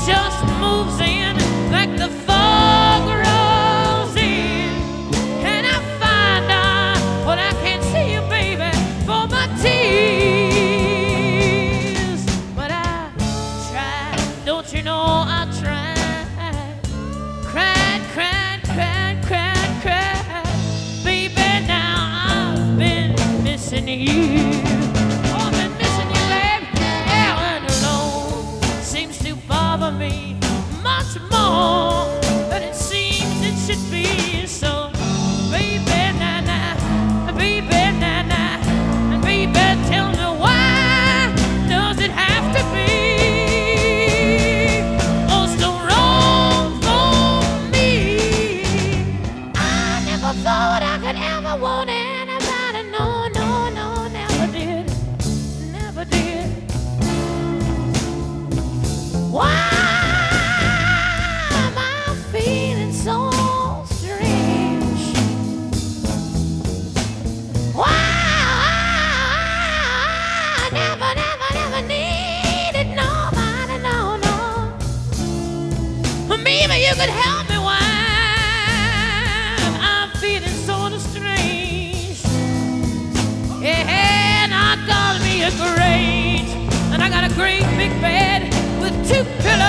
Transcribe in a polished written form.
just moves in like the fog rolls in, and I find out what I can't see you, baby, for my tears. But I tried, don't you know I tried, cried, cried, cried, cried, cried, baby. Now I've been missing you. Me much more than it seems it should be. So, baby, na-na, baby, na-na, baby, tell me why does it have to be oh so wrong for me? I never thought I could ever want anybody. No, no, no, never did, never did. Why? So strange. Wow, I never, never, never needed nobody, no, no. Maybe you could help me why I'm feeling sort of strange. Yeah, and I got me a great, and I got a great big bed with 2 pillows.